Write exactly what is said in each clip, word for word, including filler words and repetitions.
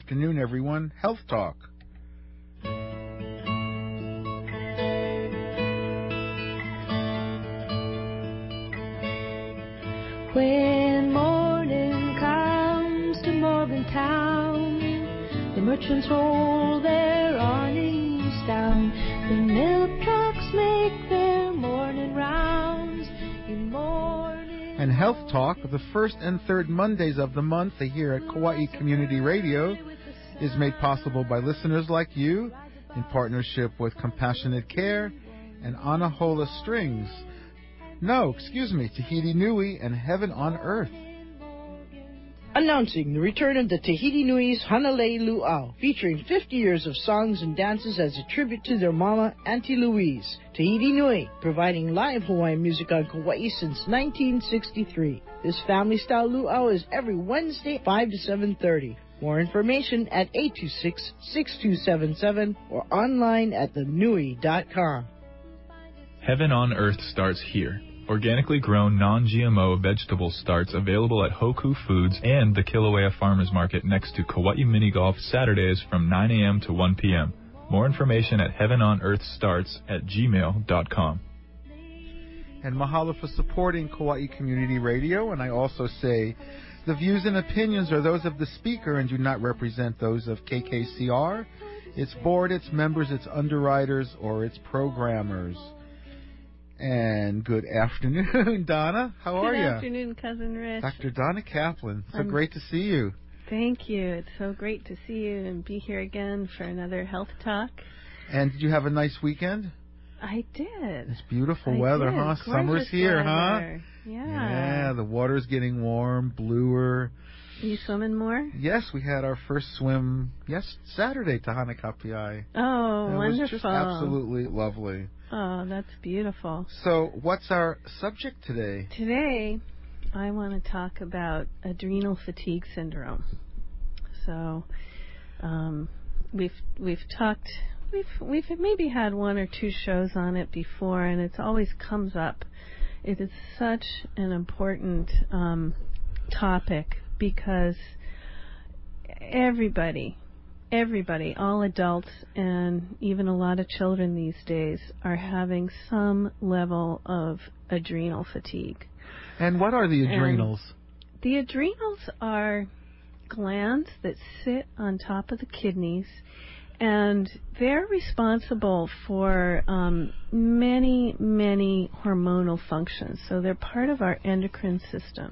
afternoon, everyone. Health Talk. When morning comes to Morgantown, the merchants roll their awnings down. The milk trucks make their morning rounds in morning. And Health Talk, the first and third Mondays of the month here at Kauai Community Radio, is made possible by listeners like you in partnership with Compassionate Care and Anahola Strings. No, excuse me, Tahiti Nui and Heaven on Earth. Announcing the return of the Tahiti Nui's Hanalei Luau, featuring fifty years of songs and dances as a tribute to their mama, Auntie Louise. Tahiti Nui, providing live Hawaiian music on Kauai since nineteen sixty-three. This family-style luau is every Wednesday, five to seven thirty. More information at eight two six, six two seven seven or online at the nui dot com. Heaven on Earth starts here. Organically grown, non-G M O vegetable starts available at Hoku Foods and the Kilauea Farmers Market next to Kauai Mini Golf Saturdays from nine a.m. to one p.m. More information at heaven on earth starts at gmail dot com. And mahalo for supporting Kauai Community Radio. And I also say the views and opinions are those of the speaker and do not represent those of K K C R, its board, its members, its underwriters, or its programmers. And good afternoon, Donna. How are you? Good afternoon, Cousin Rich. Doctor Donna Kaplan. So I'm, great to see you. Thank you. It's so great to see you and be here again for another health talk. And did you have a nice weekend? I did. It's beautiful I weather, did. huh? Gorgeous Summer's here, weather. huh? Yeah. Yeah, the water's getting warm, bluer. Are you swimming more? Yes, we had our first swim yes Saturday to Hanakapiai. Oh, it wonderful. It was just absolutely lovely. Oh, that's beautiful. So, what's our subject today? Today, I want to talk about adrenal fatigue syndrome. So, um, we've we've talked, we've we've maybe had one or two shows on it before, and it always comes up. It is such an important um, topic because everybody. Everybody, all adults and even a lot of children these days are having some level of adrenal fatigue. And what are the adrenals? And the adrenals are glands that sit on top of the kidneys, and they're responsible for um, many, many hormonal functions. So they're part of our endocrine system.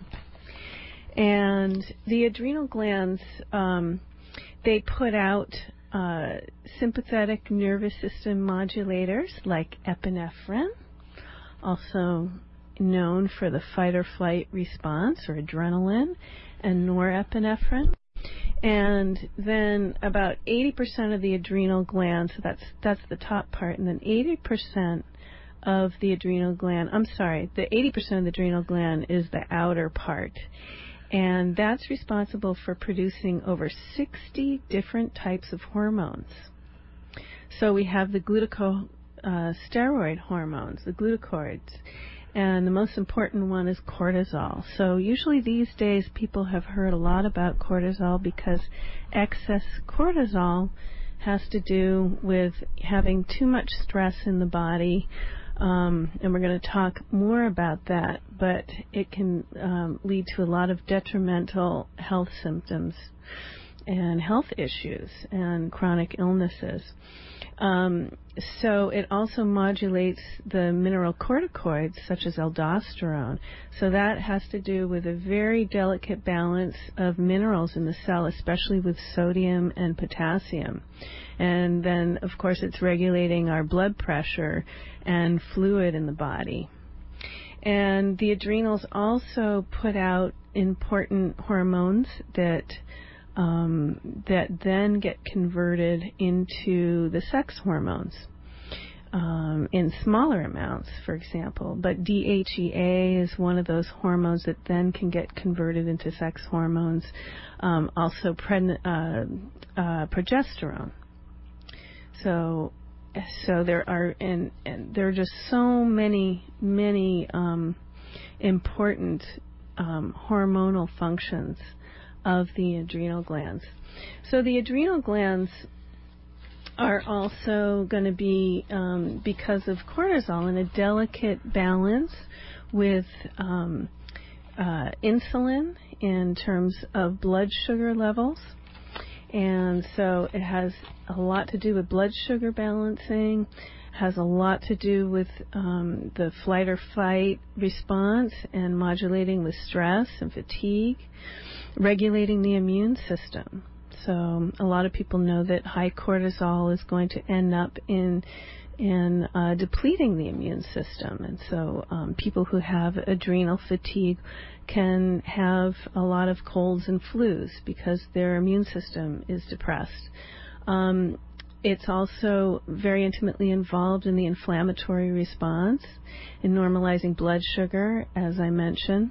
And the adrenal glands... Um, They put out uh, sympathetic nervous system modulators like epinephrine, also known for the fight-or-flight response, or adrenaline, and norepinephrine. And then about eighty percent of the adrenal glands, so that's, that's the top part, and then eighty percent of the adrenal gland, I'm sorry, the eighty percent of the adrenal gland is the outer part. And that's responsible for producing over sixty different types of hormones. So we have the glucosteroid uh, hormones, the glucocorticoids, and the most important one is cortisol. So usually these days people have heard a lot about cortisol because excess cortisol has to do with having too much stress in the body. Um, and we're going to talk more about that, but it can um, lead to a lot of detrimental health symptoms and health issues and chronic illnesses. Um, so it also modulates the mineralocorticoids, such as aldosterone. So that has to do with a very delicate balance of minerals in the cell, especially with sodium and potassium. And then, of course, it's regulating our blood pressure and fluid in the body. And the adrenals also put out important hormones that um, that then get converted into the sex hormones um, in smaller amounts, for example. But D H E A is one of those hormones that then can get converted into sex hormones. Um, also, pred- uh, uh, progesterone. So, so there are, and, and there are just so many, many um, important um, hormonal functions of the adrenal glands. So the adrenal glands are also going to be, um, because of cortisol, in a delicate balance with um, uh, insulin in terms of blood sugar levels. And so it has a lot to do with blood sugar balancing, has a lot to do with um, the flight or fight response and modulating the stress and fatigue, regulating the immune system. So a lot of people know that high cortisol is going to end up in in uh, depleting the immune system. And so um, people who have adrenal fatigue can have a lot of colds and flus because their immune system is depressed. Um, it's also very intimately involved in the inflammatory response, in normalizing blood sugar, as I mentioned.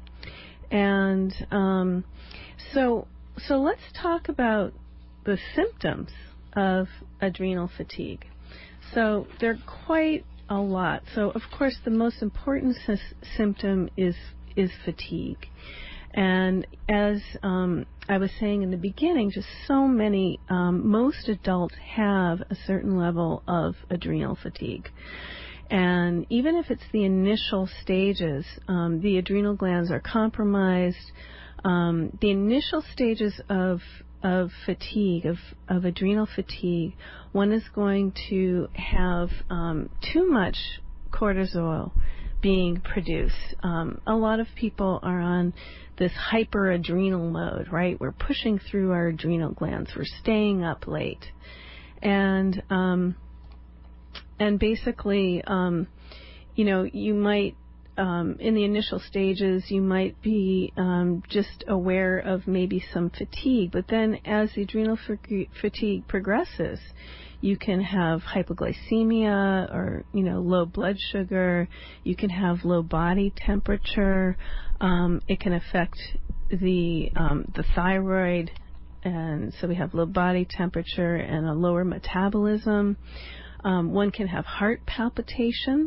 And um, so, so let's talk about the symptoms of adrenal fatigue. So there are quite a lot. So, of course, the most important sy- symptom is is fatigue. And as um, I was saying in the beginning, just so many, um, most adults have a certain level of adrenal fatigue. And even if it's the initial stages, um, the adrenal glands are compromised. Um, the initial stages of of fatigue, of, of adrenal fatigue, one is going to have um, too much cortisol being produced. Um, a lot of people are on this hyperadrenal mode, right? We're pushing through our adrenal glands. We're staying up late. And um, and basically, um, you know, you might, Um, in the initial stages, you might be um, just aware of maybe some fatigue, but then as the adrenal fatigue progresses, you can have hypoglycemia or, you know, low blood sugar. You can have low body temperature. Um, it can affect the um, the thyroid, and so we have low body temperature and a lower metabolism. Um, one can have heart palpitations.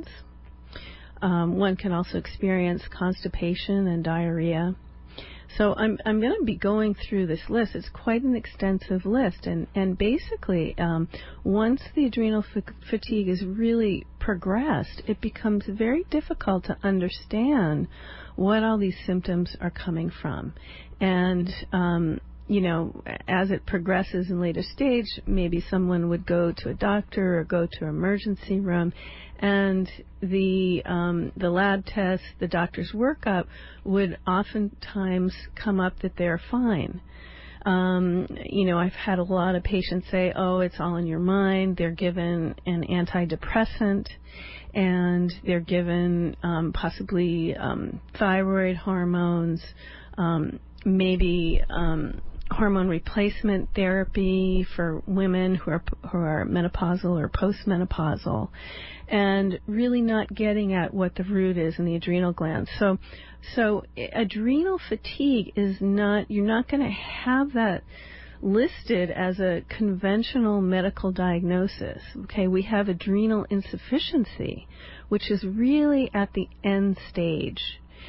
Um, one can also experience constipation and diarrhea. So I'm I'm going to be going through this list. It's quite an extensive list, and and basically, um, once the adrenal f- fatigue is really progressed, it becomes very difficult to understand what all these symptoms are coming from, and um, you know, as it progresses in later stage, maybe someone would go to a doctor or go to an emergency room, and the um, the lab tests, the doctor's workup would oftentimes come up that they're fine. Um, you know, I've had a lot of patients say, oh, it's all in your mind. They're given an antidepressant, and they're given um, possibly um, thyroid hormones, um, maybe um, hormone replacement therapy for women who are who are menopausal or postmenopausal, and really not getting at what the root is in the adrenal glands. So, so adrenal fatigue is not, you're not going to have that listed as a conventional medical diagnosis. Okay, we have adrenal insufficiency, which is really at the end stage,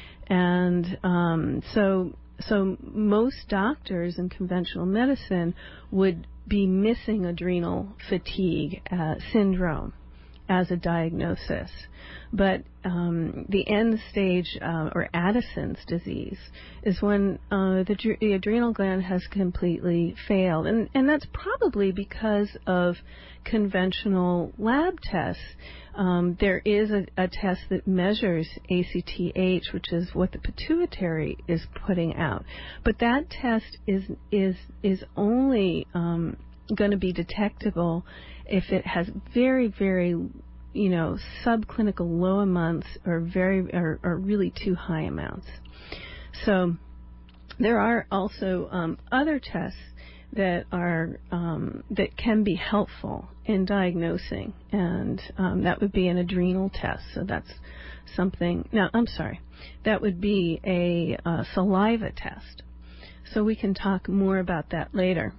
and um, so. So most doctors in conventional medicine would be missing adrenal fatigue uh, syndrome as a diagnosis. But um, the end stage, uh, or Addison's disease, is when uh, the, the adrenal gland has completely failed. And, and that's probably because of conventional lab tests. Um, there is a, a test that measures A C T H, which is what the pituitary is putting out. But that test is is is only um, going to be detectable if it has very, very, you know, subclinical low amounts or very or, or really too high amounts. So there are also um, other tests that are um, that can be helpful in diagnosing, and um, that would be an adrenal test. So that's something. No, I'm sorry, that would be a, a saliva test. So we can talk more about that later.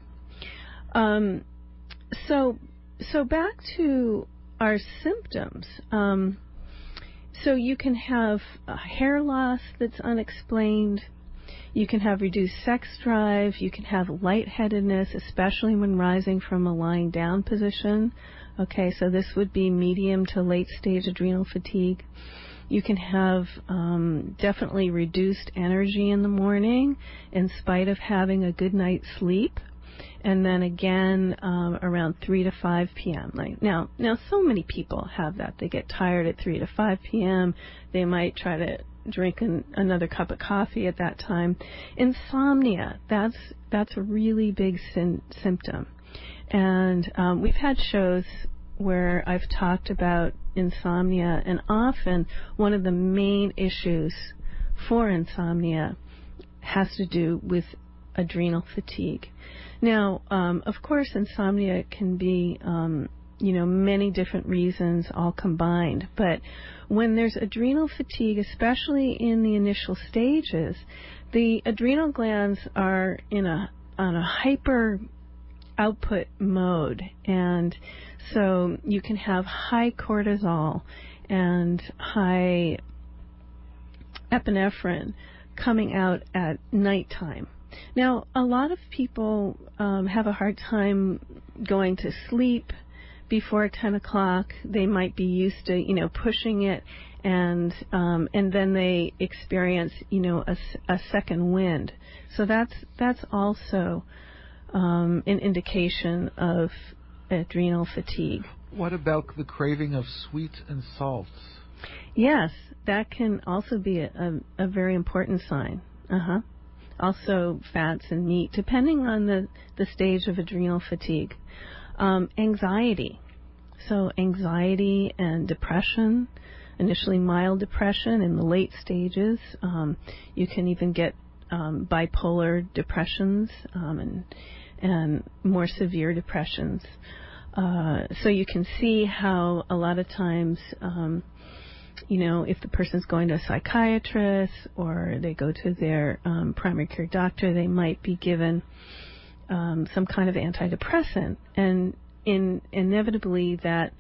Um, so so back to our symptoms. Um, so you can have a hair loss that's unexplained. You can have reduced sex drive. You can have lightheadedness, especially when rising from a lying down position. Okay, so this would be medium to late stage adrenal fatigue. You can have um, definitely reduced energy in the morning in spite of having a good night's sleep. And then again um, around three to five p.m. Like now, now so many people have that. They get tired at three to five p.m. They might try to drink an, another cup of coffee at that time. Insomnia, that's that's a really big sin, symptom. And um, we've had shows where I've talked about insomnia, and often one of the main issues for insomnia has to do with adrenal fatigue. Now, um, of course, insomnia can be, um, you know, many different reasons all combined. But when there's adrenal fatigue, especially in the initial stages, the adrenal glands are in a on a hyper output mode, and so you can have high cortisol and high epinephrine coming out at nighttime. Now, a lot of people um, have a hard time going to sleep before ten o'clock. They might be used to, you know, pushing it, and um, and then they experience, you know, a, a second wind. So that's that's also um, an indication of adrenal fatigue. What about the craving of sweet and salts? Yes, that can also be a, a, a very important sign. Uh-huh. Also fats and meat, depending on the, the stage of adrenal fatigue. Um, anxiety. So anxiety and depression, initially mild depression in the late stages. Um, you can even get um, bipolar depressions um, and, and more severe depressions. Uh, so you can see how a lot of times um, you know, if the person's going to a psychiatrist or they go to their um, primary care doctor, they might be given um, some kind of antidepressant. And in, inevitably that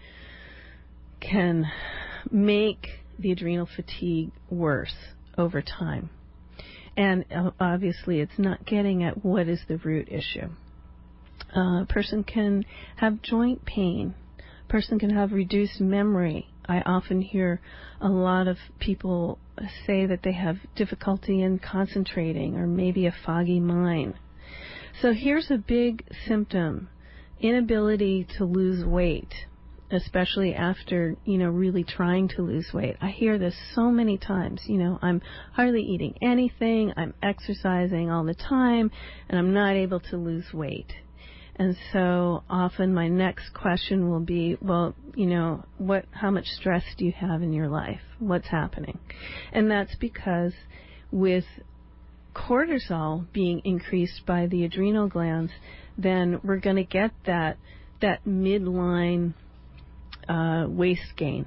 can make the adrenal fatigue worse over time. And uh, obviously it's not getting at what is the root issue. Uh, a person can have joint pain. A person can have reduced memory. I often hear a lot of people say that they have difficulty in concentrating or maybe a foggy mind. So here's a big symptom, inability to lose weight, especially after, you know, really trying to lose weight. I hear this so many times, you know, I'm hardly eating anything, I'm exercising all the time, and I'm not able to lose weight. And so often my next question will be, well, you know, what, how much stress do you have in your life? What's happening? And that's because with cortisol being increased by the adrenal glands, then we're going to get that that midline uh, waist gain.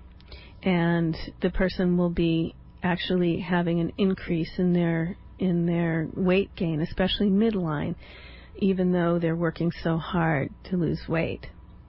And the person will be actually having an increase in their in their weight gain, especially midline, even though they're working so hard to lose weight.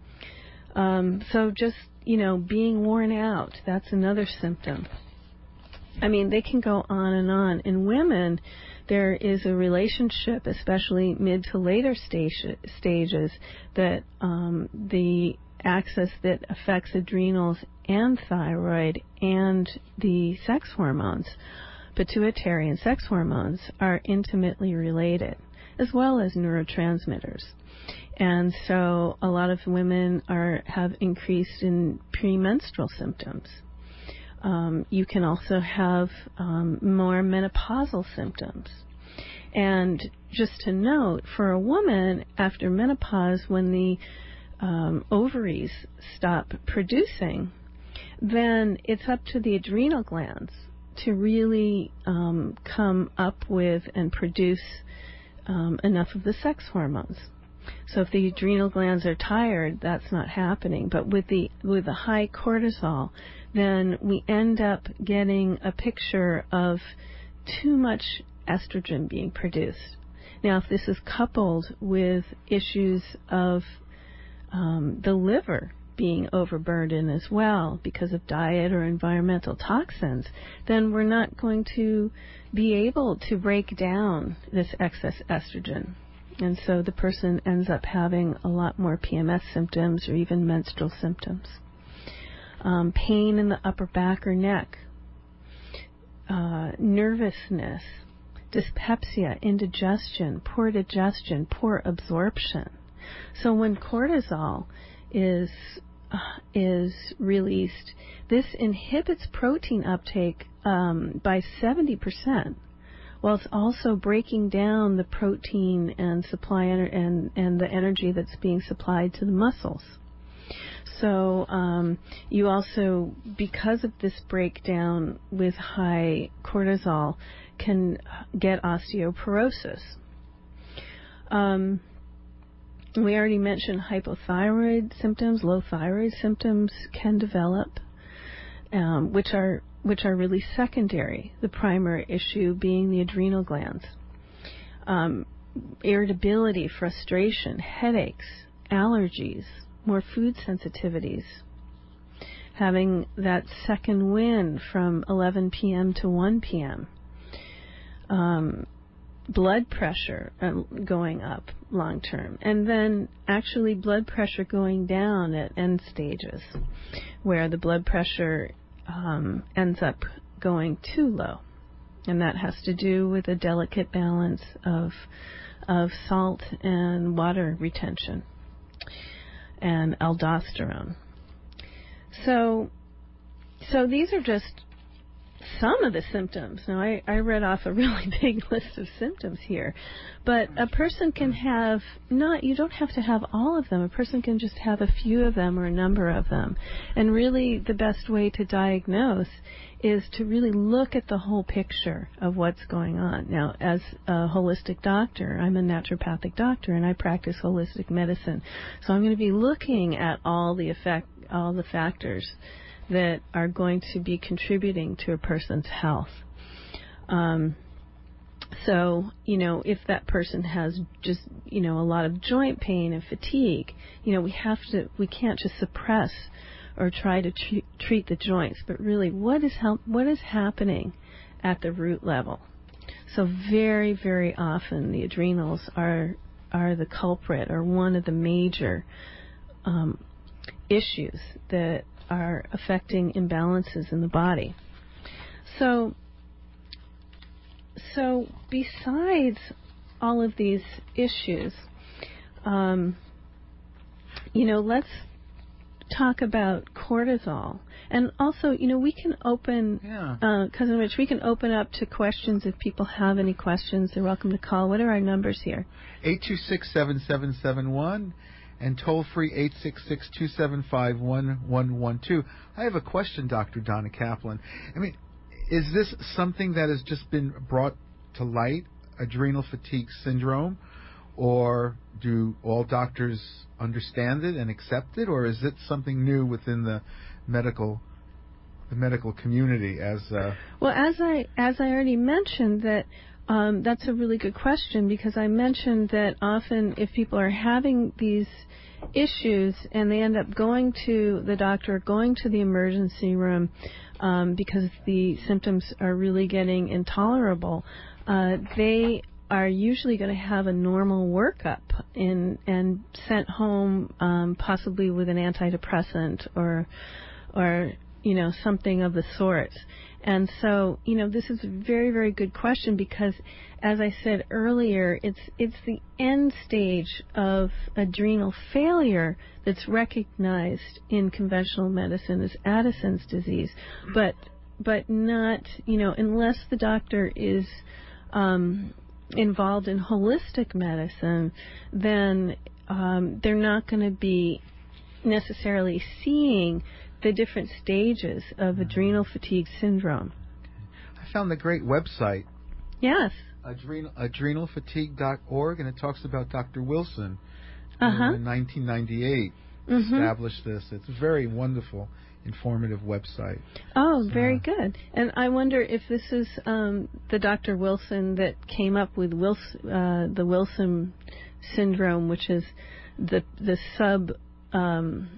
Um, so just, you know, being worn out, that's another symptom. I mean, they can go on and on. In women, there is a relationship, especially mid to later stage, stages, that um, the axis that affects adrenals and thyroid and the sex hormones, pituitary and sex hormones, are intimately related, as well as neurotransmitters. And so a lot of women are have increased in premenstrual symptoms. Um, you can also have um, more menopausal symptoms. And just to note, for a woman after menopause, when the um, ovaries stop producing, then it's up to the adrenal glands to really um, come up with and produce Um, enough of the sex hormones. So if the adrenal glands are tired, that's not happening. But with the with the high cortisol, then we end up getting a picture of too much estrogen being produced. Now, if this is coupled with issues of um, the liver being overburned in as well because of diet or environmental toxins, then we're not going to be able to break down this excess estrogen. And so the person ends up having a lot more P M S symptoms or even menstrual symptoms. Um, pain in the upper back or neck, uh, nervousness, dyspepsia, indigestion, poor digestion, poor absorption. So when cortisol is uh, is released, this inhibits protein uptake um, by seventy percent, while it's also breaking down the protein and supply ener- and and the energy that's being supplied to the muscles. So um, you also, because of this breakdown with high cortisol, can get osteoporosis. Um, we already mentioned hypothyroid symptoms. Low thyroid symptoms can develop, um, which are which are really secondary. The primary issue being the adrenal glands. Um, irritability, frustration, headaches, allergies, more food sensitivities, having that second wind from eleven p.m. to one p.m., um, blood pressure uh, going up long term, and then actually blood pressure going down at end stages, where the blood pressure um, ends up going too low. And that has to do with a delicate balance of of salt and water retention and aldosterone. So, so these are just some of the symptoms. Now, I, I read off a really big list of symptoms here, but a person can have not, you don't have to have all of them. A person can just have a few of them or a number of them. And really the best way to diagnose is to really look at the whole picture of what's going on. Now, as a holistic doctor, I'm a naturopathic doctor and I practice holistic medicine. So I'm going to be looking at all the effect, all the factors that are going to be contributing to a person's health. Um, so, you know, if that person has just, you know, a lot of joint pain and fatigue, you know, we have to, we can't just suppress or try to tre- treat the joints, but really what is help, what is happening at the root level. So very, very often the adrenals are are the culprit or one of the major um, issues that are affecting imbalances in the body. So, so besides all of these issues, um, you know, let's talk about cortisol. And also, you know, we can open, yeah. uh, Cousin Rich, we can open up to questions if people have any questions. They're welcome to call. What are our numbers here? eight two six, seven seven seven one and toll-free eight six six, two seven five, one one one two. I have a question, Doctor Donna Kaplan. I mean, is this something that has just been brought to light, adrenal fatigue syndrome, or do all doctors understand it and accept it, or is it something new within the medical the medical community? As uh... well, as I as I already mentioned, that um, that's a really good question, because I mentioned that often if people are having these issues and they end up going to the doctor, going to the emergency room um, because the symptoms are really getting intolerable, uh, they are usually going to have a normal workup in, and sent home um, possibly with an antidepressant or, or you know, something of the sort. And so, you know, this is a very, very good question, because, as I said earlier, it's it's the end stage of adrenal failure that's recognized in conventional medicine as Addison's disease, but but not, you know, unless the doctor is um, involved in holistic medicine, then um, they're not going to be necessarily seeing the different stages of adrenal fatigue syndrome. I found a great website. Yes. Adrenal, adrenal fatigue dot org, and it talks about Doctor Wilson, uh-huh. who in nineteen ninety-eight mm-hmm. established this. It's a very wonderful, informative website. Oh, so, very good. And I wonder if this is um, the Doctor Wilson that came up with Wilson, uh, the Wilson syndrome, which is the the sub um,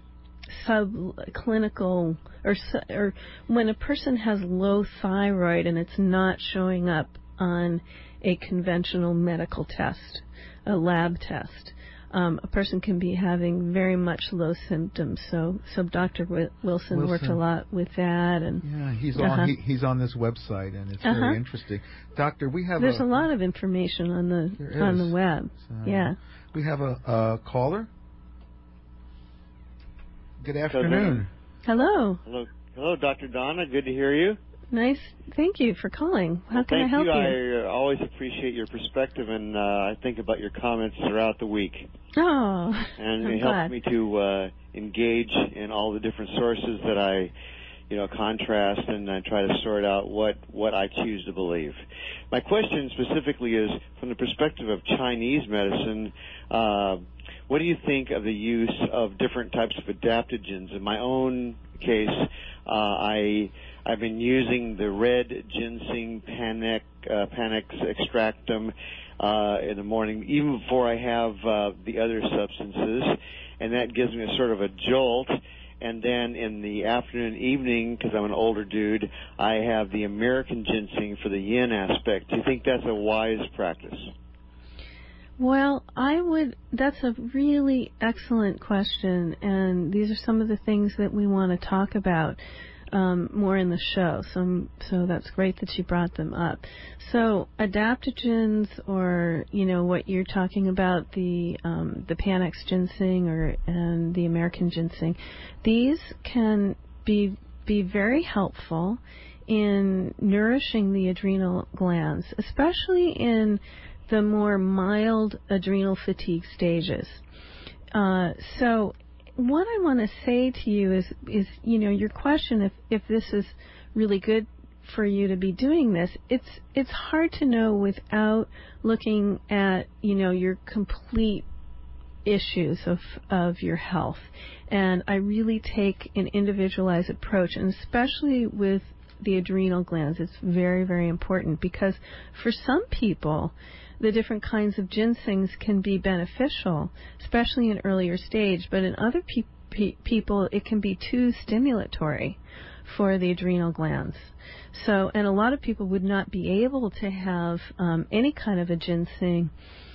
subclinical or or when a person has low thyroid and it's not showing up on a conventional medical test, a lab test. Um, a person can be having very much low symptoms. So, so Doctor W- Wilson, Wilson worked a lot with that, and yeah, he's uh-huh. on he, he's on this website, and it's uh-huh. very interesting. Doctor, we have there's a, a lot of information on the there on is. the web. So, yeah, we have a, a caller. Good afternoon. Hello. Hello, hello, Doctor Donna. Good to hear you. Nice. Thank you for calling. How well, can I help you? you? I uh, always appreciate your perspective, and uh, I think about your comments throughout the week. Oh, and I'm it glad. helps me to uh, engage in all the different sources that I, you know, contrast, and I try to sort out what what I choose to believe. My question specifically is from the perspective of Chinese medicine. Uh, what do you think of the use of different types of adaptogens? In my own case, uh, I I've been using the red ginseng panax, uh, panax extractum uh, in the morning, even before I have uh, the other substances, and that gives me a sort of a jolt. And then in the afternoon, evening, because I'm an older dude, I have the American ginseng for the yin aspect. Do you think that's a wise practice? Well, I would, that's a really excellent question, and these are some of the things that we want to talk about um, more in the show, so, so that's great that you brought them up. So adaptogens, or, you know, what you're talking about, the um, the Panax ginseng or and the American ginseng, these can be be very helpful in nourishing the adrenal glands, especially in the more mild adrenal fatigue stages. Uh, so what I want to say to you is, is, you know, your question, if, if this is really good for you to be doing this, it's it's hard to know without looking at, you know, your complete issues of, of your health. And I really take an individualized approach, and especially with the adrenal glands, it's very, very important, because for some people, the different kinds of ginsengs can be beneficial, especially in earlier stage, but in other pe- pe- people, it can be too stimulatory for the adrenal glands. So, and a lot of people would not be able to have um, any kind of a ginseng,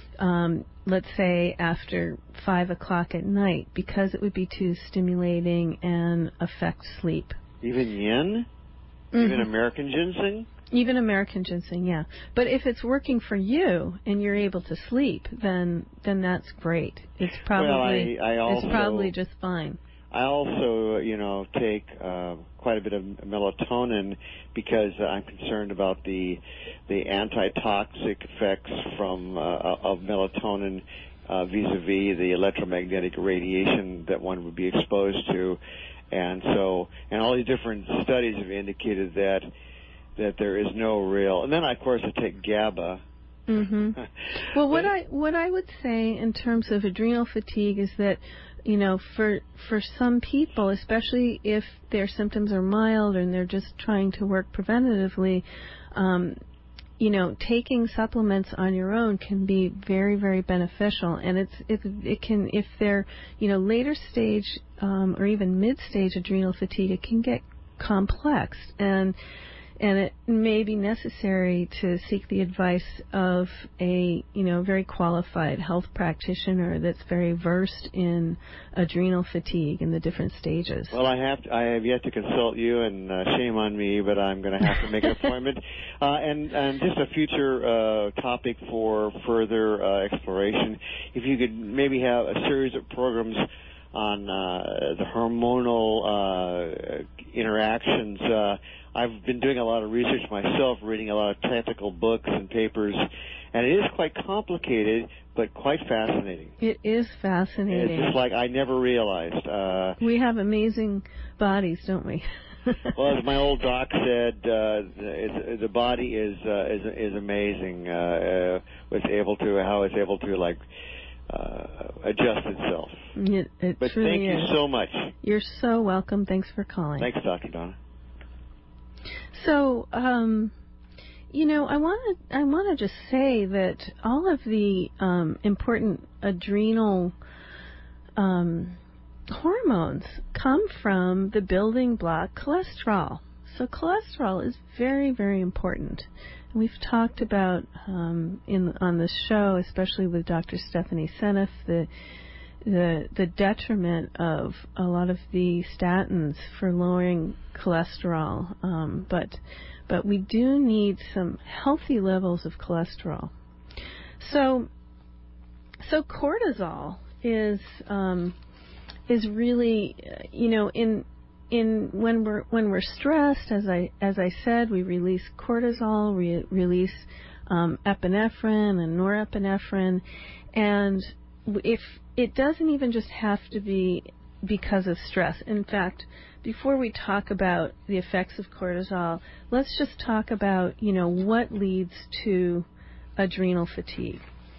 um, let's say after five o'clock at night, because it would be too stimulating and affect sleep. Even yin? Mm-hmm. Even American ginseng? Even American ginseng, yeah. But if it's working for you and you're able to sleep, then then that's great. It's probably well, I, I also, it's probably just fine. I also, you know, take uh, quite a bit of melatonin because I'm concerned about the the antitoxic effects from uh, of melatonin uh, vis-a-vis the electromagnetic radiation that one would be exposed to, and so and all these different studies have indicated that. that there is no real, and then of course I take GABA. Mm-hmm. Well, what I what I would say in terms of adrenal fatigue is that, you know, for for some people, especially if their symptoms are mild and they're just trying to work preventatively, um, you know, taking supplements on your own can be very, very beneficial. And it's it it can, if they're, you know, later stage um, or even mid stage adrenal fatigue, it can get complex, and and it may be necessary to seek the advice of a, you know, very qualified health practitioner that's very versed in adrenal fatigue in the different stages. Well, I have to, I have yet to consult you, and uh, shame on me, but I'm going to have to make an appointment. Uh, and, and just a future uh, topic for further uh, exploration. If you could maybe have a series of programs on uh, the hormonal uh, interactions. Uh, I've been doing a lot of research myself, reading a lot of technical books and papers, and it is quite complicated, but quite fascinating. It is fascinating. It's just like I never realized. Uh, we have amazing bodies, don't we? Well, as my old doc said, uh, the, the body is uh, is is amazing. Uh, uh, it's able to how it's able to like uh, adjust itself. It, it but truly thank you is. so much. You're so welcome. Thanks for calling. Thanks, Doctor Donna. So, um, you know, I want to I want to just say that all of the um, important adrenal um, hormones come from the building block cholesterol. So cholesterol is very, very important. We've talked about um, in on the show, especially with Doctor Stephanie Seneff, the the the detriment of a lot of the statins for lowering cholesterol. Um, but but we do need some healthy levels of cholesterol. So so cortisol is um, is really, you know, in in when we're when we're stressed, as I as I said, we release cortisol, we release um, epinephrine and norepinephrine, and if it doesn't even just have to be because of stress. In fact, before we talk about the effects of cortisol, let's just talk about, you know, what leads to adrenal fatigue.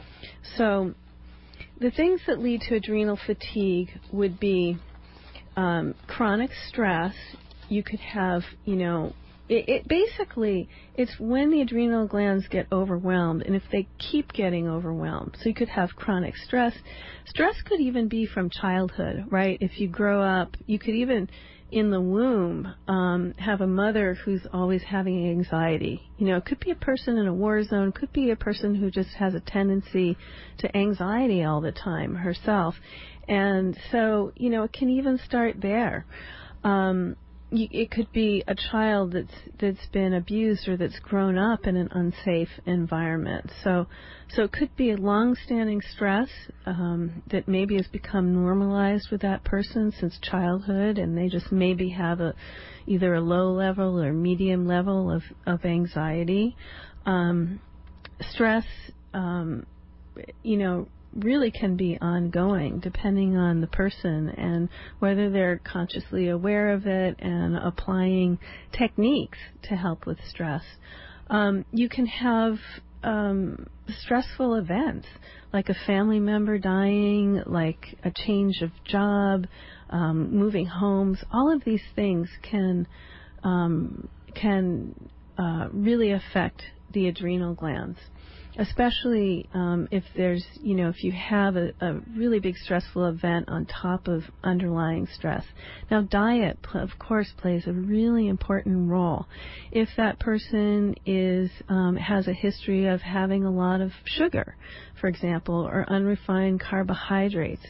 So the things that lead to adrenal fatigue would be um, chronic stress. You could have, you know, it, it basically, it's when the adrenal glands get overwhelmed, and if they keep getting overwhelmed. So you could have chronic stress. Stress could even be from childhood, right? If you grow up, you could even, in the womb, um, have a mother who's always having anxiety. You know, it could be a person in a war zone, could be a person who just has a tendency to anxiety all the time herself. And so, you know, it can even start there. Um, It could be a child that's that's been abused or that's grown up in an unsafe environment. So, so it could be a long-standing stress um, that maybe has become normalized with that person since childhood, and they just maybe have a either a low level or medium level of of anxiety. Um, stress, um, you know, really can be ongoing depending on the person and whether they're consciously aware of it and applying techniques to help with stress. Um, you can have um, stressful events like a family member dying, like a change of job, um, moving homes. All of these things can um, can uh, really affect the adrenal glands. Especially um, if there's, you know, if you have a, a really big stressful event on top of underlying stress. Now, diet, of course, plays a really important role. If that person is um, has a history of having a lot of sugar, for example, or unrefined carbohydrates,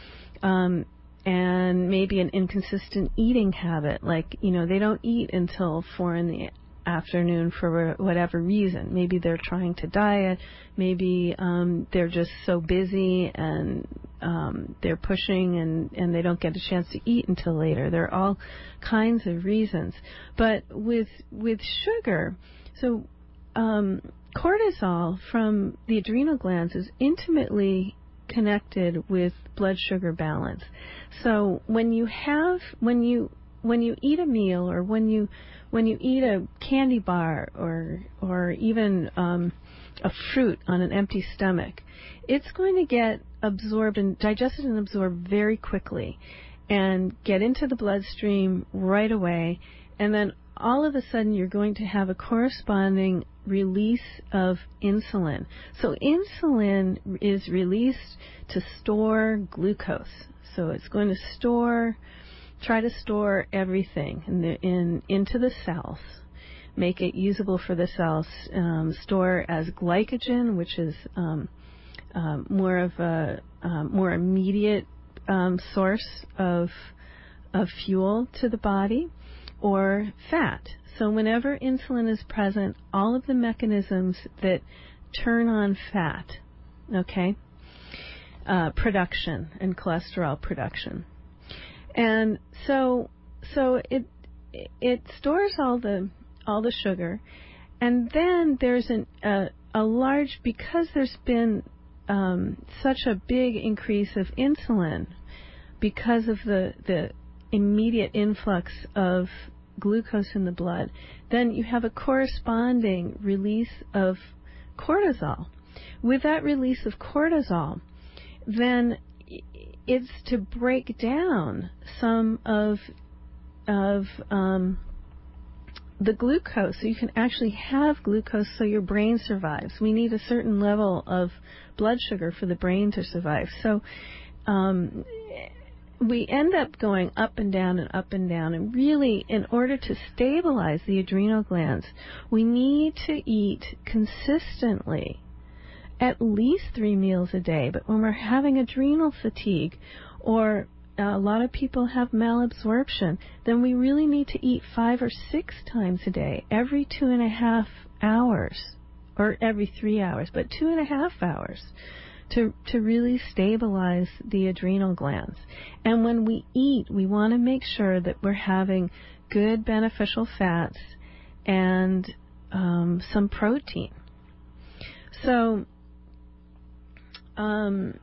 um, and maybe an inconsistent eating habit, like, you know, they don't eat until four in the afternoon for whatever reason. Maybe they're trying to diet, maybe um, they're just so busy and um, they're pushing and, and they don't get a chance to eat until later. There are all kinds of reasons. But with with sugar, so um, cortisol from the adrenal glands is intimately connected with blood sugar balance. So when you have, when you when you eat a meal or when you when you eat a candy bar or or even um, a fruit on an empty stomach, it's going to get absorbed and digested and absorbed very quickly and get into the bloodstream right away. And then all of a sudden you're going to have a corresponding release of insulin. So insulin is released to store glucose. So it's going to store Try to store everything in, the, in into the cells, make it usable for the cells, um, store as glycogen, which is um, um, more of a um, more immediate um, source of of fuel to the body, or fat. So whenever insulin is present, all of the mechanisms that turn on fat, okay, uh, production and cholesterol production. And so, so it it stores all the all the sugar, and then there's an, a a large because there's been um, such a big increase of insulin because of the the immediate influx of glucose in the blood. Then you have a corresponding release of cortisol. With that release of cortisol, then it's to break down some of of um, the glucose, so you can actually have glucose so your brain survives. We need a certain level of blood sugar for the brain to survive. So um, we end up going up and down and up and down. And really, in order to stabilize the adrenal glands, we need to eat consistently, at least three meals a day. But when we're having adrenal fatigue, or a lot of people have malabsorption, then we really need to eat five or six times a day, every two and a half hours, or every three hours, but two and a half hours, to to really stabilize the adrenal glands. And when we eat, we want to make sure that we're having good beneficial fats and um, some protein. So, um,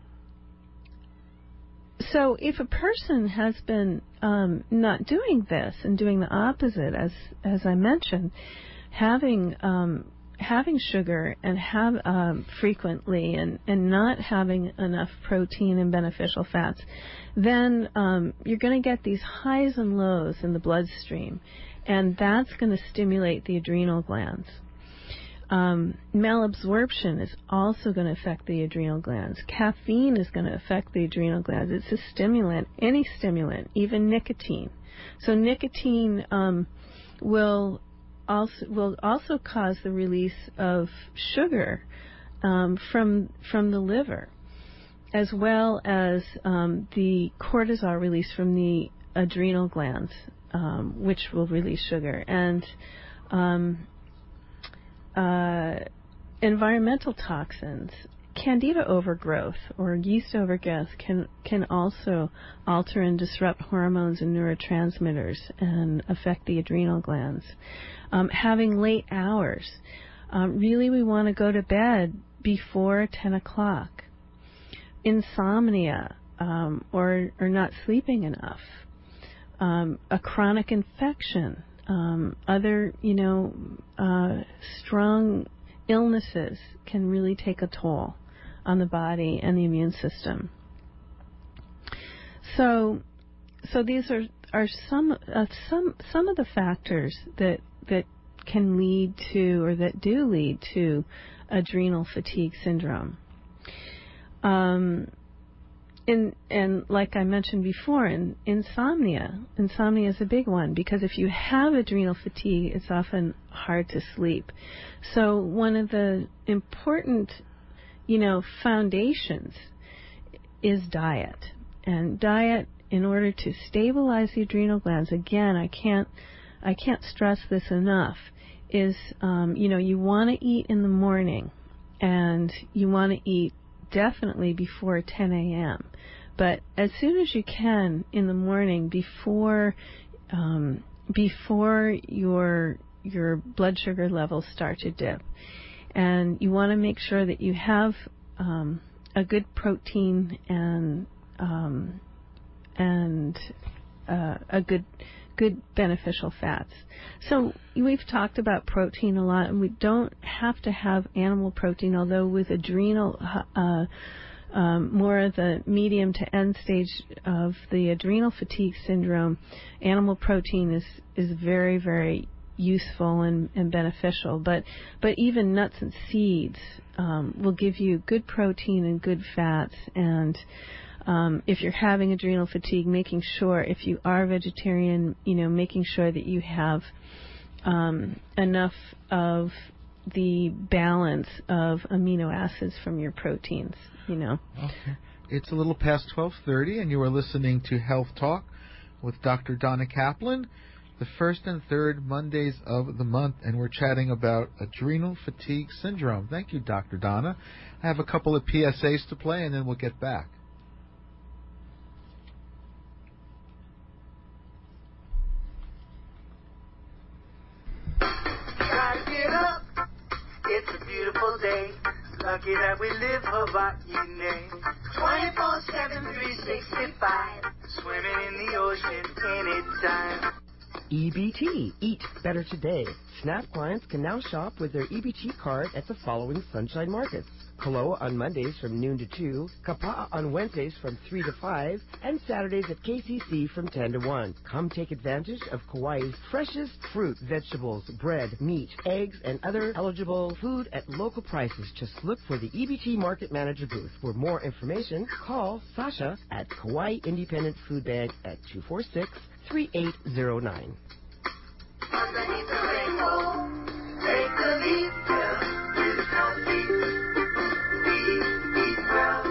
so if a person has been um, not doing this and doing the opposite, as as I mentioned, having um, having sugar and have um, frequently and, and not having enough protein and beneficial fats, then um, you're going to get these highs and lows in the bloodstream, and that's going to stimulate the adrenal glands. Um, malabsorption is also going to affect the adrenal glands. Caffeine is going to affect the adrenal glands. It's a stimulant, any stimulant, even nicotine. So nicotine um, will also will also cause the release of sugar um, from from the liver, as well as um, the cortisol release from the adrenal glands, um, which will release sugar. And um, uh, environmental toxins, Candida overgrowth or yeast overgrowth can can also alter and disrupt hormones and neurotransmitters and affect the adrenal glands. Um, having late hours, um, really we want to go to bed before ten o'clock. Insomnia um, or or not sleeping enough, um, a chronic infection, um, other you know uh, strong illnesses can really take a toll on the body and the immune system. So, so these are are some uh, some some of the factors that that can lead to, or that do lead to, adrenal fatigue syndrome. Um, in, and like I mentioned before, in, insomnia, insomnia is a big one, because if you have adrenal fatigue, it's often hard to sleep. So one of the important, you know, foundations is diet. And diet, in order to stabilize the adrenal glands, again, I can't, I can't stress this enough, is, um, you know, you want to eat in the morning, and you want to eat definitely before ten a.m. But as soon as you can in the morning, before um, before your your blood sugar levels start to dip, and you want to make sure that you have um, a good protein and um, and uh, a good good beneficial fats. So we've talked about protein a lot, and we don't have to have animal protein, although with adrenal, uh, um, more of the medium to end stage of the adrenal fatigue syndrome, animal protein is, is very, very useful and, and beneficial. But, but even nuts and seeds um, will give you good protein and good fats. And Um, if you're having adrenal fatigue, making sure, if you are vegetarian, you know, making sure that you have um, enough of the balance of amino acids from your proteins, you know. Okay. It's a little past twelve thirty, and you are listening to Health Talk with Doctor Donna Kaplan, the first and third Mondays of the month, and we're chatting about adrenal fatigue syndrome. Thank you, Doctor Donna. I have a couple of P S As to play, and then we'll get back. It's a beautiful day. Lucky that we live Hawaii. twenty-four seven, three sixty-five. Swimming in the ocean anytime. E B T. Eat better today. SNAP clients can now shop with their E B T card at the following Sunshine Markets: Kaloa on Mondays from noon to two, Kapa'a on Wednesdays from three to five, and Saturdays at K C C from ten to one. Come take advantage of Kauai's freshest fruit, vegetables, bread, meat, eggs, and other eligible food at local prices. Just look for the E B T Market Manager booth. For more information, call Sasha at Kauai Independent Food Bank at two four six, three eight zero nine. Underneath the rainbow, take the leap, yeah, with a coffee. Be, be proud,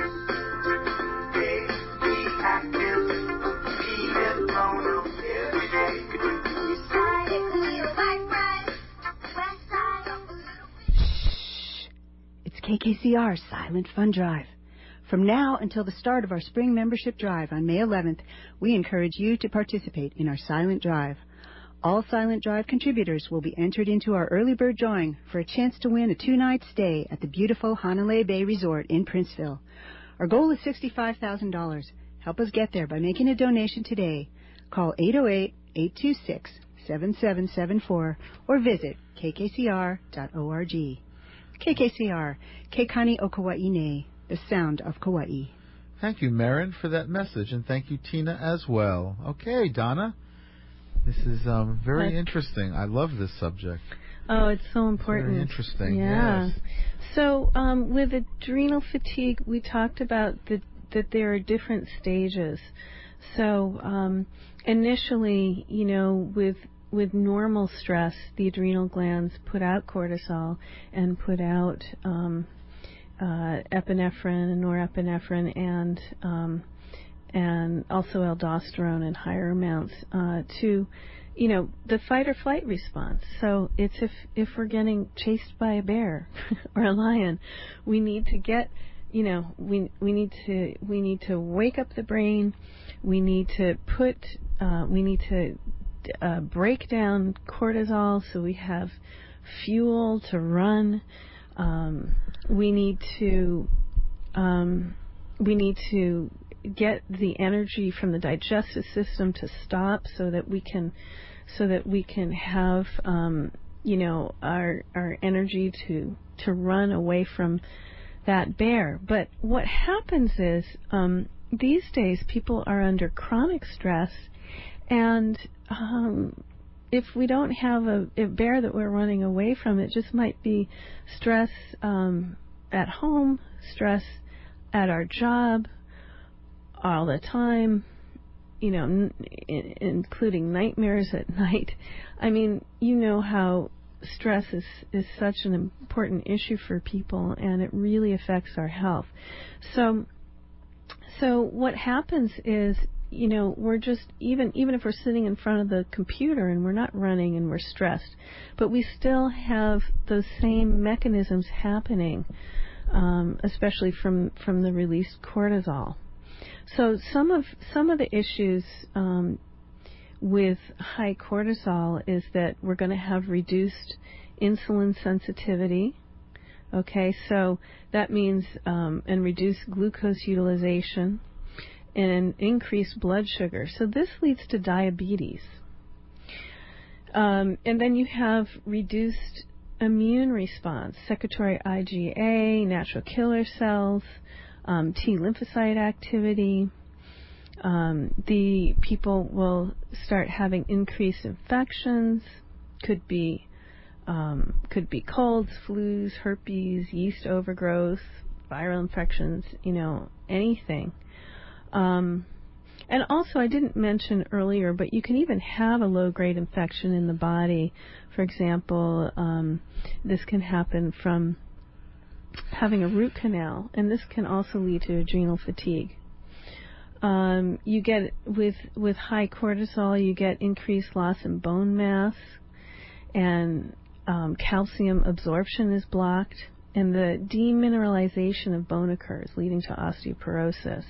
be, be active, be the grown-up every day. East side, it's a little bike ride. West side, up a little. Shh. It's K K C R's Silent Fun Drive. From now until the start of our spring membership drive on May eleventh, we encourage you to participate in our Silent Drive. All Silent Drive contributors will be entered into our early bird drawing for a chance to win a two-night stay at the beautiful Hanalei Bay Resort in Princeville. Our goal is sixty-five thousand dollars. Help us get there by making a donation today. Call eight oh eight, eight two six, seven seven seven four or visit k k c r dot org. K K C R, Keikani o Kauai nei, the sound of Kauai. Thank you, Marin, for that message, and thank you, Tina, as well. Okay, Donna. This is um, very interesting. I love this subject. Oh, it's so important. Very interesting. Yeah. Yes. So um, with adrenal fatigue, we talked about the, that there are different stages. So um, initially, you know, with with normal stress, the adrenal glands put out cortisol and put out um, uh, epinephrine and norepinephrine and um, and also aldosterone in higher amounts uh, to, you know, the fight or flight response. So it's if, if we're getting chased by a bear or a lion, we need to get, you know, we we need to we need to wake up the brain. We need to put, uh, we need to uh, break down cortisol so we have fuel to run. Um, we need to um, we need to get the energy from the digestive system to stop so that we can so that we can have um, you know our our energy to to run away from that bear. But what happens is um, these days people are under chronic stress, and um, if we don't have a, a bear that we're running away from, it just might be stress um, at home, stress at our job, all the time, you know, n- in- including nightmares at night. I mean, you know how stress is, is such an important issue for people, and it really affects our health. So, so what happens is, you know, we're just, even even if we're sitting in front of the computer and we're not running and we're stressed, but we still have those same mechanisms happening, um, especially from, from the released cortisol. So some of some of the issues um, with high cortisol is that we're going to have reduced insulin sensitivity. Okay, so that means um, and reduced glucose utilization and increased blood sugar. So this leads to diabetes. Um, and then you have reduced immune response, secretory IgA, natural killer cells, Um, T lymphocyte activity. Um, the people will start having increased infections. Could be um, could be colds, flus, herpes, yeast overgrowth, viral infections. You know, anything. Um, and also, I didn't mention earlier, but you can even have a low-grade infection in the body. For example, um, this can happen from having a root canal, and this can also lead to adrenal fatigue. Um, you get with with high cortisol, you get increased loss in bone mass, and um, calcium absorption is blocked, and the demineralization of bone occurs, leading to osteoporosis.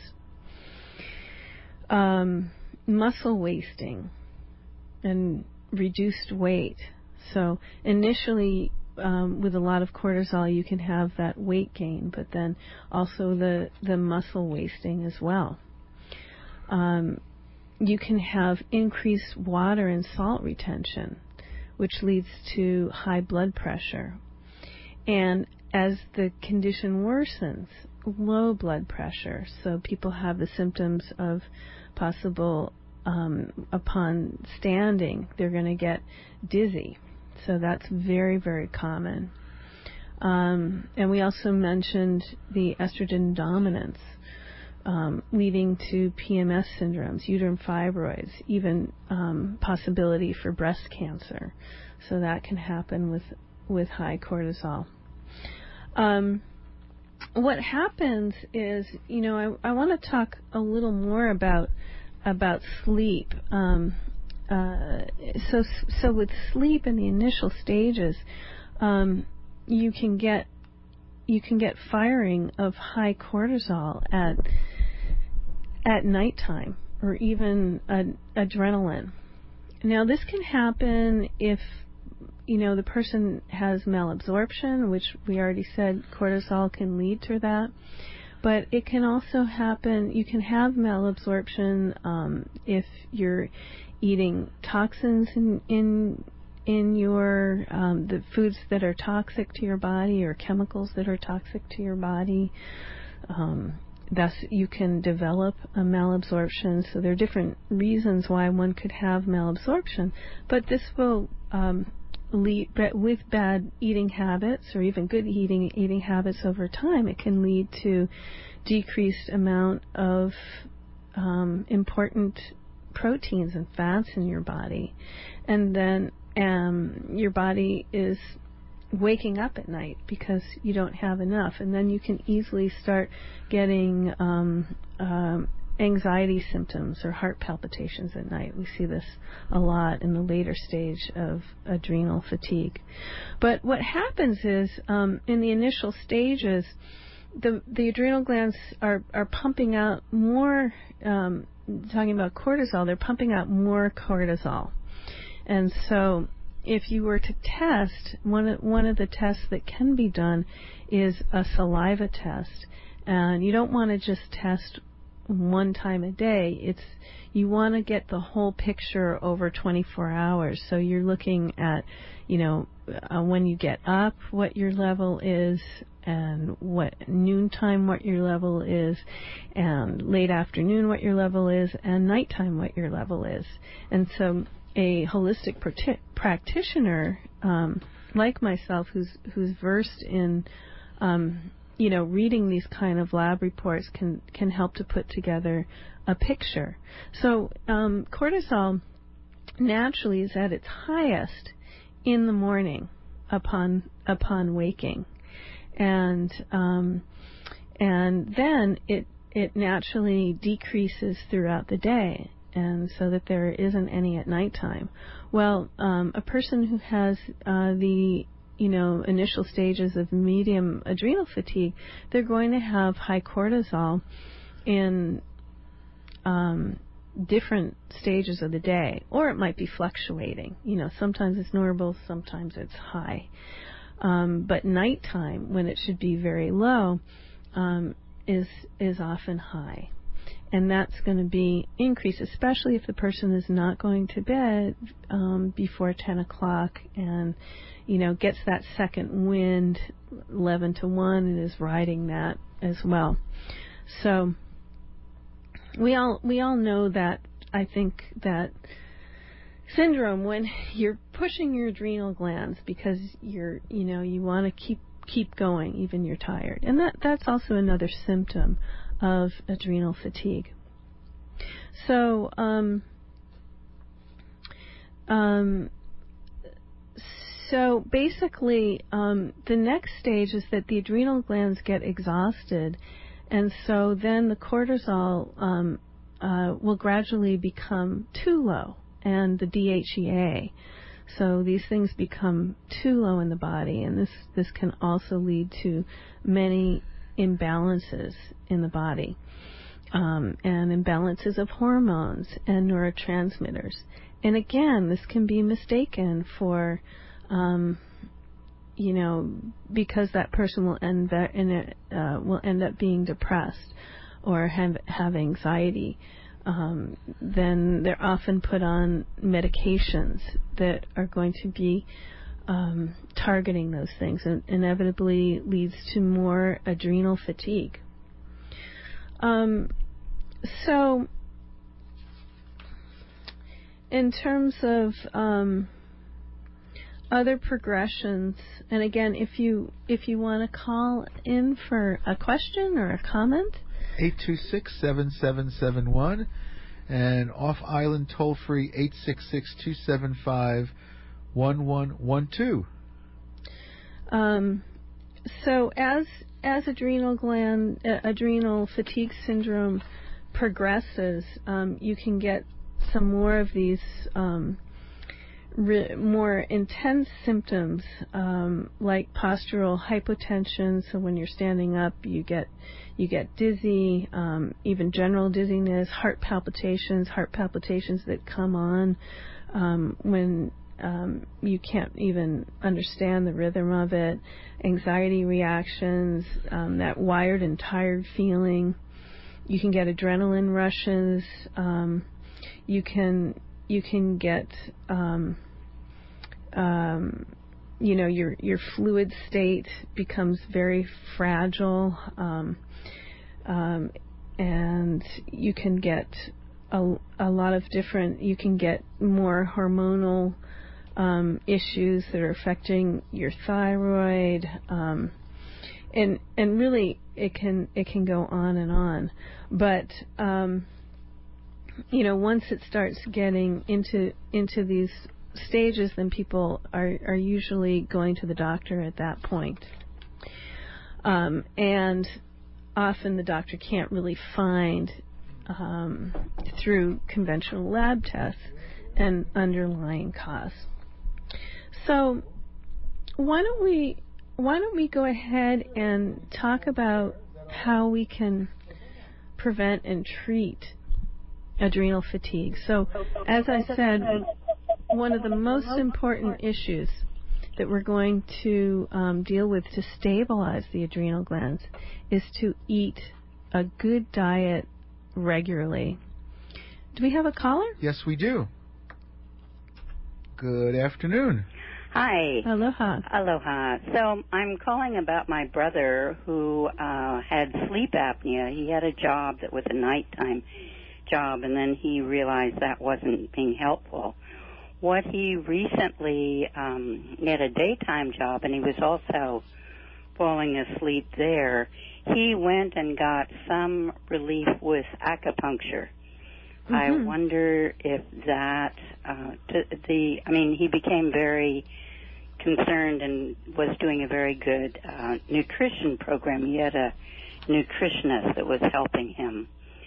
Um, muscle wasting and reduced weight. So initially, Um, with a lot of cortisol, you can have that weight gain, but then also the, the muscle wasting as well. Um, you can have increased water and salt retention, which leads to high blood pressure. And as the condition worsens, low blood pressure. So people have the symptoms of possible, um, upon standing, they're going to get dizzy. So that's very, very common. Um, and we also mentioned the estrogen dominance, um, leading to P M S syndromes, uterine fibroids, even um, possibility for breast cancer. So that can happen with, with high cortisol. Um, what happens is, you know, I, I want to talk a little more about about sleep. Um, uh, so, so with sleep in the initial stages, um, you can get you can get firing of high cortisol at at nighttime, or even ad- adrenaline. Now, this can happen if, you know, the person has malabsorption, which we already said cortisol can lead to that. But it can also happen, you can have malabsorption um, if you're eating toxins in in, in your, um, the foods that are toxic to your body, or chemicals that are toxic to your body. Um, thus, you can develop a malabsorption. So there are different reasons why one could have malabsorption. But this will... Um, Lead, with bad eating habits, or even good eating eating habits over time, it can lead to decreased amount of um, important proteins and fats in your body, and then um, your body is waking up at night because you don't have enough, and then you can easily start getting um, um, anxiety symptoms or heart palpitations at night. We see this a lot in the later stage of adrenal fatigue. But what happens is, um, in the initial stages, the the adrenal glands are, are pumping out more, um, talking about cortisol, they're pumping out more cortisol. And so if you were to test, one of, one of the tests that can be done is a saliva test. And you don't want to just test one time a day. It's, you want to get the whole picture over twenty-four hours. So you're looking at, you know, uh, when you get up, what your level is, and what noontime, what your level is, and late afternoon, what your level is, and nighttime, what your level is. And so a holistic prati- practitioner, um, like myself, who's who's versed in um, you know, reading these kind of lab reports can, can help to put together a picture. So um, cortisol naturally is at its highest in the morning upon upon waking, and um, and then it it naturally decreases throughout the day, and so that there isn't any at nighttime. Well, um, a person who has uh, the you know, initial stages of medium adrenal fatigue, they're going to have high cortisol in um, different stages of the day, or it might be fluctuating. You know, sometimes it's normal, sometimes it's high. Um, but nighttime, when it should be very low, um, is is often high. And that's going to be increased, especially if the person is not going to bed um, before ten o'clock and, you know, gets that second wind, eleven to one, and is riding that as well. So we all we all know that, I think, that syndrome when you're pushing your adrenal glands because you're, you know, you want to keep keep going even you're tired. And that that's also another symptom of adrenal fatigue. So, um, um, so basically, um, the next stage is that the adrenal glands get exhausted, and so then the cortisol um, uh, will gradually become too low, and the D H E A. So these things become too low in the body, and this, this can also lead to many imbalances in the body, um, and imbalances of hormones and neurotransmitters. And again, this can be mistaken for, um, you know, because that person will end in it, uh, will end up being depressed or have have anxiety. Um, then they're often put on medications that are going to be um, targeting those things, and inevitably leads to more adrenal fatigue. Um, so, in terms of um, other progressions, and again, if you if you want to call in for a question or a comment, eight two six, seven seven seven one, and off-island toll-free eight six six, two seven five, one one one two. Um, so as as adrenal gland uh, adrenal fatigue syndrome progresses, um, you can get some more of these um, re- more intense symptoms, um, like postural hypotension. So when you're standing up, you get you get dizzy, um, even general dizziness, heart palpitations, heart palpitations that come on um, when um, you can't even understand the rhythm of it, anxiety reactions, um, that wired and tired feeling. You can get adrenaline rushes. Um, you can you can get um, um, you know your your fluid state becomes very fragile, um, um, and you can get a, a lot of different. You can get more hormonal um, issues that are affecting your thyroid. Um, And and really, it can it can go on and on, but um, you know, once it starts getting into into these stages, then people are are usually going to the doctor at that point, um, and often the doctor can't really find um, through conventional lab tests an underlying cause. So why don't we? Why don't we go ahead and talk about how we can prevent and treat adrenal fatigue. So, as I said, one of the most important issues that we're going to um, deal with to stabilize the adrenal glands is to eat a good diet regularly. Do we have a caller? Yes, we do. Good afternoon. Hi. Aloha. Aloha. So I'm calling about my brother who uh, had sleep apnea. He had a job that was a nighttime job, and then he realized that wasn't being helpful. What he recently, um, he had a daytime job, and he was also falling asleep there. He went and got some relief with acupuncture. Mm-hmm. I wonder if that, uh, to the, I mean, he became very concerned and was doing a very good uh, nutrition program. He had a nutritionist that was helping him.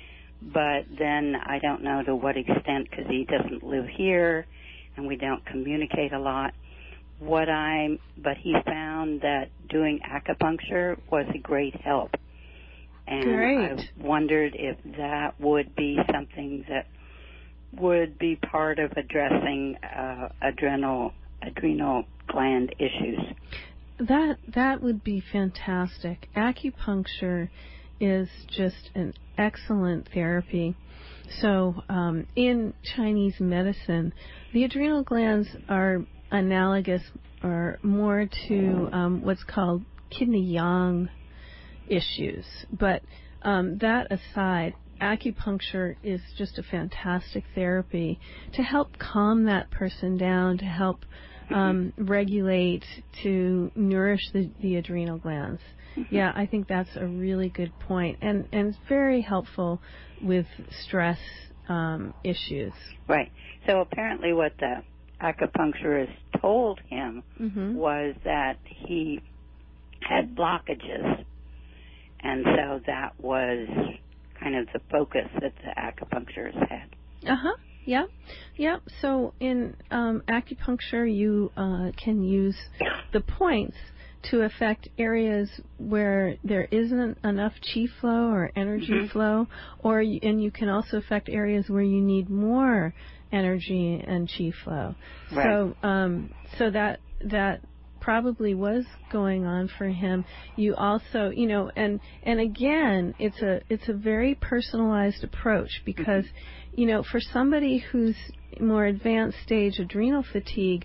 But then I don't know to what extent, because he doesn't live here and we don't communicate a lot. What I, but he found that doing acupuncture was a great help. And Great. I wondered if that would be something that would be part of addressing uh, adrenal adrenal gland issues. That that would be fantastic. Acupuncture is just an excellent therapy. So um, in Chinese medicine, the adrenal glands are analogous or more to um, what's called kidney yang issues. But um, that aside, acupuncture is just a fantastic therapy to help calm that person down, to help um, regulate, to nourish the, the adrenal glands. Mm-hmm. Yeah, I think that's a really good point, and and it's very helpful with stress um, issues. Right. So apparently, what the acupuncturist told him mm-hmm. was that he had blockages. And so that was kind of the focus that the acupuncturist had. Uh-huh. Yeah. Yeah. So in um, acupuncture, you uh, can use the points to affect areas where there isn't enough qi flow or energy mm-hmm. flow, or you, and you can also affect areas where you need more energy and qi flow. Right. So um, so that that probably was going on for him. You also, you know, and and again, it's a it's a very personalized approach because, mm-hmm. you know, for somebody who's more advanced stage adrenal fatigue,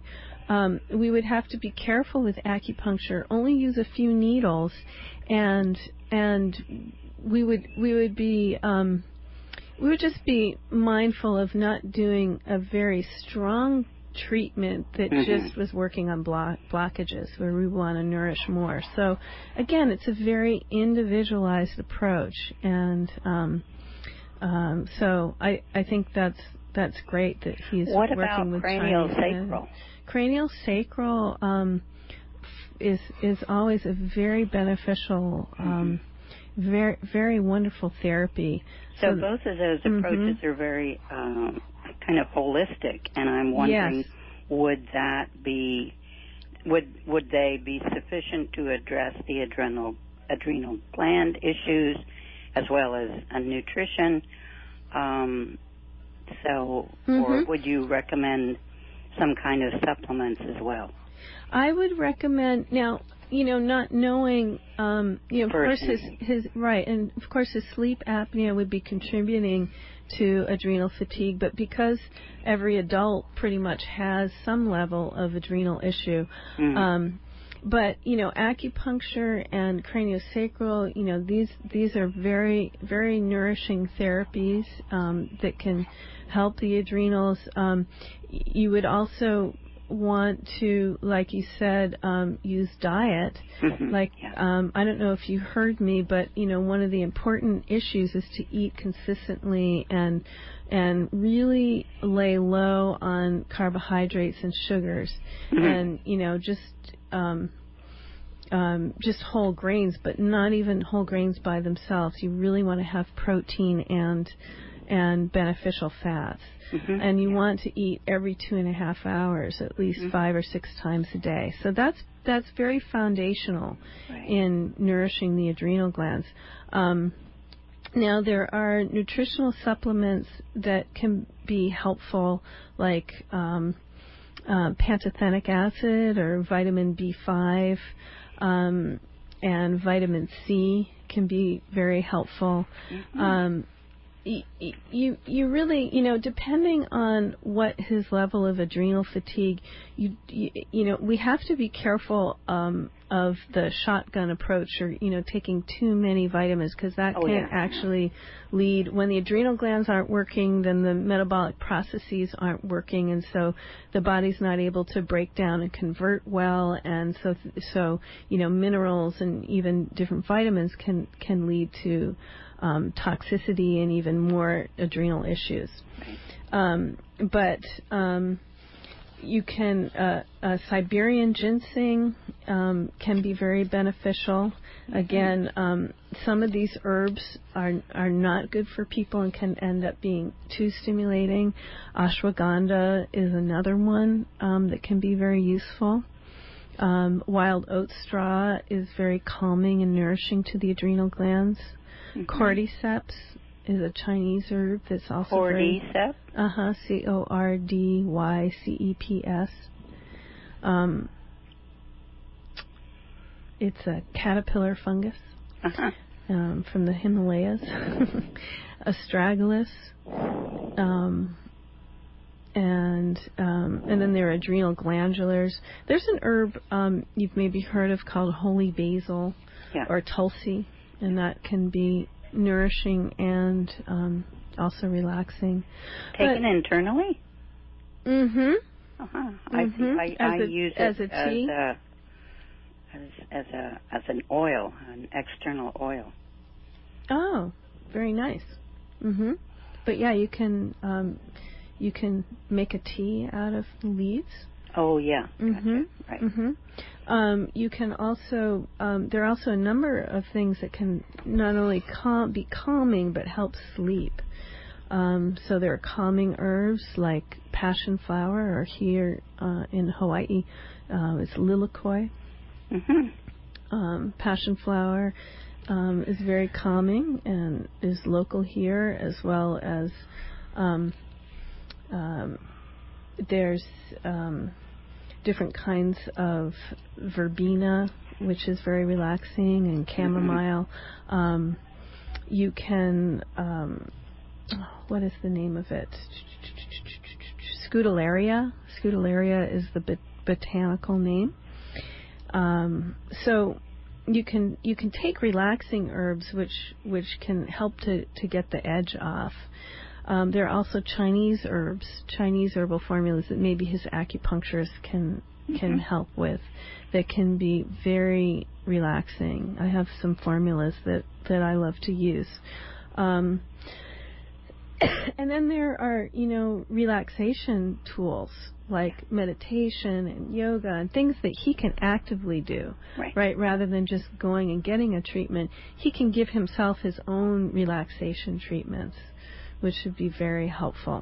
um, we would have to be careful with acupuncture. Only use a few needles, and and we would we would be um, we would just be mindful of not doing a very strong treatment that Mm-hmm. just was working on block, blockages where we want to nourish more. So again, it's a very individualized approach, and um, um, so I I think that's that's great that he's What working about with cranial Chinese sacral? men. Cranial sacral um, is is always a very beneficial, um, very very wonderful therapy. So both of those approaches Mhm. are very um, kind of holistic, and I'm wondering, Yes. would that be would would they be sufficient to address the adrenal adrenal gland issues as well as uh, nutrition? Um, so, or Mhm. would you recommend some kind of supplements as well? I would recommend now. You know, not knowing, um, you know, of course his his right, and of course his sleep apnea would be contributing to adrenal fatigue. But because every adult pretty much has some level of adrenal issue, Mm. um, but you know, acupuncture and craniosacral, you know, these these are very very nourishing therapies um, that can help the adrenals. Um, you would also want to, like you said, um, use diet. Mhm. Like, um, I don't know if you heard me, but you know, one of the important issues is to eat consistently and and really lay low on carbohydrates and sugars, Mhm. and you know, just um, um, just whole grains, but not even whole grains by themselves. You really want to have protein and and beneficial fats. Mhm. And you want to eat every two and a half hours, at least Mhm. five or six times a day. So that's that's very foundational Right. in nourishing the adrenal glands. Um, now there are nutritional supplements that can be helpful, like um, uh, pantothenic acid or vitamin B five, um, and vitamin C can be very helpful. Mhm. Um, y- y- you you really, you know, depending on what his level of adrenal fatigue, you you, you know, we have to be careful um, of the shotgun approach, or you know, taking too many vitamins, because that Oh, can yeah. actually lead, when the adrenal glands aren't working, then the metabolic processes aren't working, and so the body's not able to break down and convert well, and so so you know, minerals and even different vitamins can can lead to um, toxicity and even more adrenal issues. Um, but um, you can, uh, uh, Siberian ginseng um, can be very beneficial. Again, um, some of these herbs are are not good for people and can end up being too stimulating. Ashwagandha is another one um, that can be very useful. Um, wild oat straw is very calming and nourishing to the adrenal glands. Mhm. Cordyceps is a Chinese herb that's also very... Cordyceps? Uh-huh, C O R D Y C E P S. Um, it's a caterpillar fungus Uh-huh. um, from the Himalayas. Astragalus. Um, and um, and then there are adrenal glandulars. There's an herb um, you've maybe heard of called holy basil, Yeah. or tulsi, and that can be nourishing and um, also relaxing. Taken internally? Mm-hmm. Uh-huh. I see. Mhm. I, As I a- use as it a tea? as a as, as a as an oil, an external oil. Oh, very nice. Mhm. But yeah, you can um, you can make a tea out of leaves. Oh yeah. Mhm. Right. Mhm. Um, you can also um, there are also a number of things that can not only calm, be calming but help sleep. Um, so there are calming herbs like passion flower, or here uh, in Hawaii, uh, it's lilikoi. Mhm. Um, passion flower um, is very calming and is local here, as well as um, um, there's um, different kinds of verbena, which is very relaxing, and chamomile. Mm-hmm. Um, you can, um, what is the name of it? Scutellaria. Scutellaria is the bot- botanical name. Um, so you can you can take relaxing herbs, which which can help to, to get the edge off. Um, there are also Chinese herbs, Chinese herbal formulas that maybe his acupuncturist can can mm-hmm. help with, that can be very relaxing. I have some formulas that, that I love to use. Um, and then there are, you know, relaxation tools like meditation and yoga and things that he can actively do, right. right? Rather than just going and getting a treatment, he can give himself his own relaxation treatments, which would be very helpful.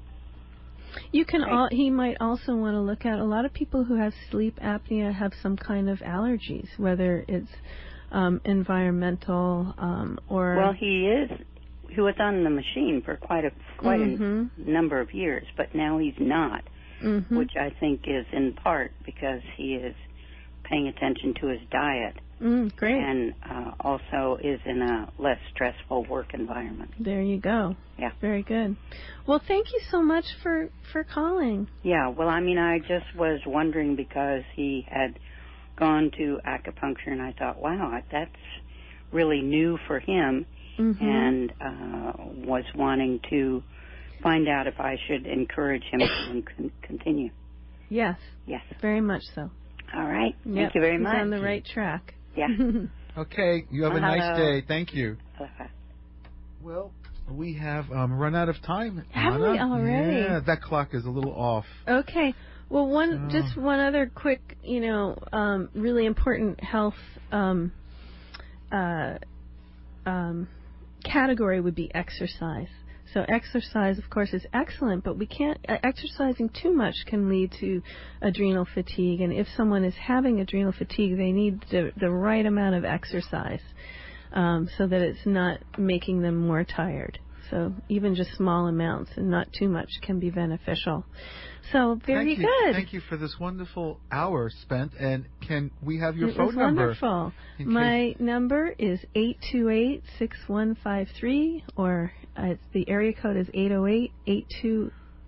You can. Right. All, he might also want to look at, a lot of people who have sleep apnea have some kind of allergies, whether it's um, environmental um, or. Well, he is. He was on the machine for quite a quite mm-hmm. a number of years, but now he's not, mm-hmm. which I think is in part because he is paying attention to his diet. Mm, great. And uh, also is in a less stressful work environment. There you go. Yeah. Very good. Well, thank you so much for, for calling. Yeah, well, I mean, I just was wondering because he had gone to acupuncture, and I thought, wow, that's really new for him, mm-hmm. and uh, was wanting to find out if I should encourage him to con- continue. Yes. Yes. Very much so. All right. Yep. Thank you very He's much. on the right track. Yeah. Okay. You have a Hello. nice day. Thank you. Uh-huh. Well, we have um, run out of time. Have Anna. we already? Yeah, that clock is a little off. Okay. Well, one So- just one other quick, you know, um, really important health um, uh, um, category would be exercise. So exercise, of course, is excellent, but we can't. Uh, exercising too much can lead to adrenal fatigue, and if someone is having adrenal fatigue, they need the, the right amount of exercise um, so that it's not making them more tired. So even just small amounts and not too much can be beneficial. So very Thank you. good. Thank you for this wonderful hour spent. And can we have your it phone was number? Wonderful. in My number is eight two eight, six one five three, or uh, the area code is eight oh eight, eight two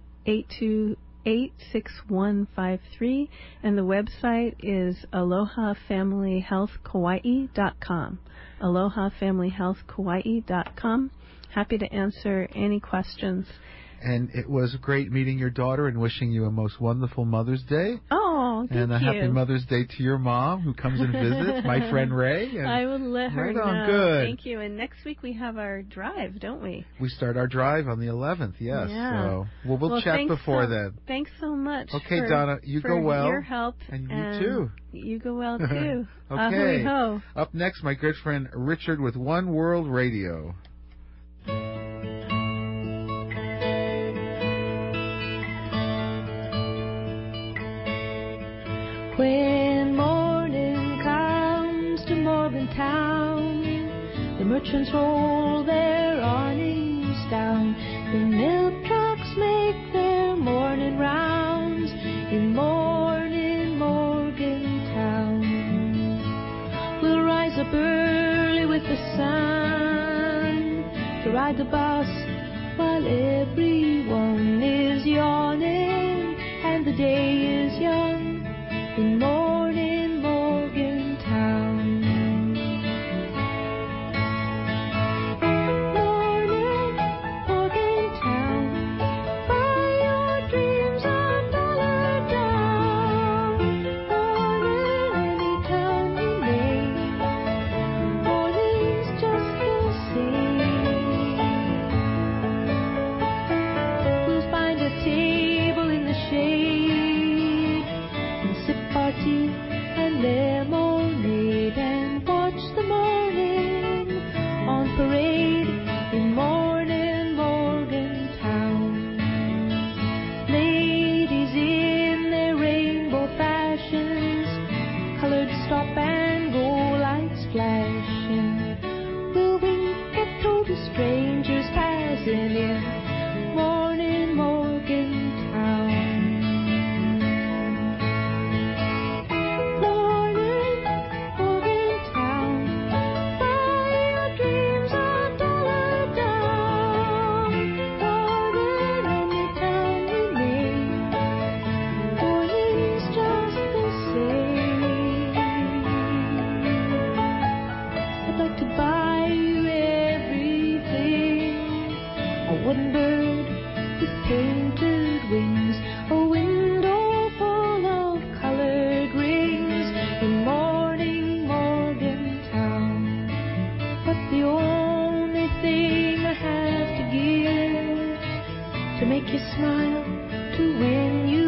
eight, six one five three, and the website is aloha family health kauai dot com. aloha family health kauai dot com. Happy to answer any questions. And it was great meeting your daughter and wishing you a most wonderful Mother's Day. Oh, thank and a you. happy Mother's Day to your mom who comes and visits, my friend Ray. And I will let her right know. on, good. Thank you. And next week we have our drive, don't we? We start our drive on the eleventh, yes. Yeah. So well, we'll, well, chat thanks before so, then. Thanks so much. Okay, for, Donna, you for go well. your help. And you and too. You go well too. Okay. Ahui ho. Up next, my good friend Richard with One World Radio. When morning comes to Morgantown, the merchants roll their awnings down. The milk trucks make their morning rounds in morning Morgantown. We'll rise up early with the sun to ride the bus while everyone is yawning and the day is young. In morning Morgantown. with painted wings, a window full of colored rings in morning Morgantown. But the only thing I have to give to make you smile, to win you